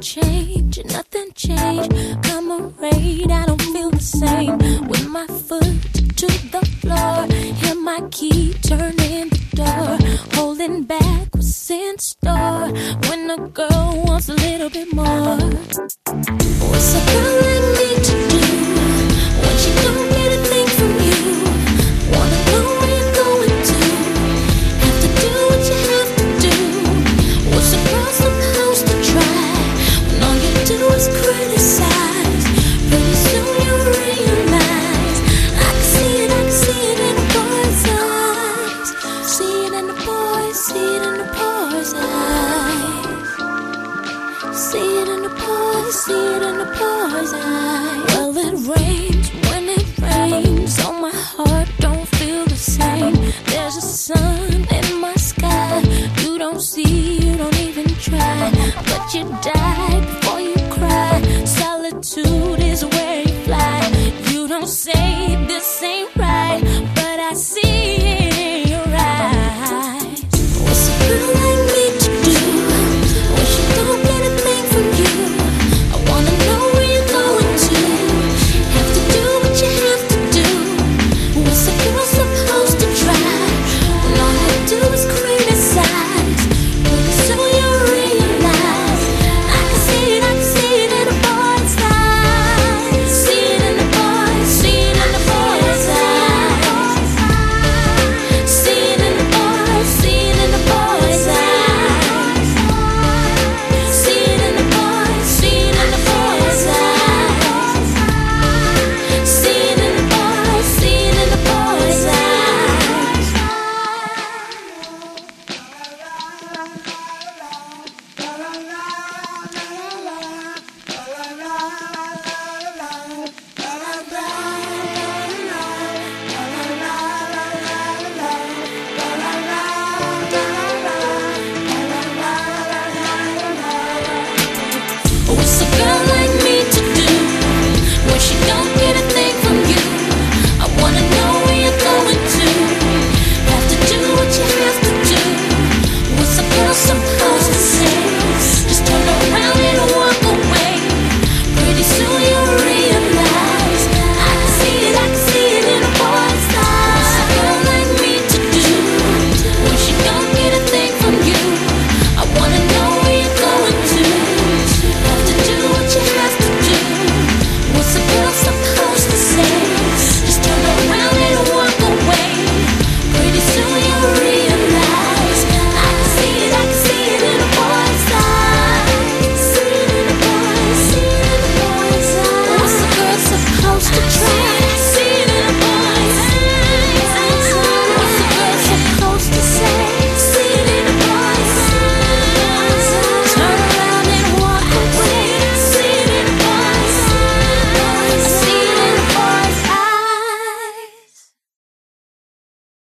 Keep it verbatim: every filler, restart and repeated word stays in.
change, nothing changed. Comrade, I don't feel the same. With my foot to the floor, hear my key turning the door. Holding back what's in store. When a girl wants a little bit more, what's a girl like me to do when she don't get a thing from you? Wanna know where you're going to, have to do what you have to do. What's a girl supposed to try when all you do is criticize? Pretty soon you realize I can see it, I can see it in the boy's eyes. See it in the boys, see it in the boy's eyes. See it in the boys, see it in the boy's eyes. Well, it rains when it rains on my heart, don't feel the same. There's a sun in my sky, you don't see, you don't even try, but you die before you cry. Solitude is where you fly. You don't say this ain't right, but I see it in your eyes. What's a girl like me to do when she don't get a thing from you? I wanna know where you're going to, have to do what you have to do. What's a girl supposed to try when all you do is criticize? Pretty soon you realize I can see it, I can see it in the boy's eyes. See it in the boys, see it in the boy's eyes. See it in the boys, see it in the boy's eyes. See it in the boys, see it in the boy's eyes. See it in the boys, see it in the boy's eyes. What's a girl like me to do when she don't get a thing from you? I wanna know where you're going to, have to do what you have to do. What's a girl supposed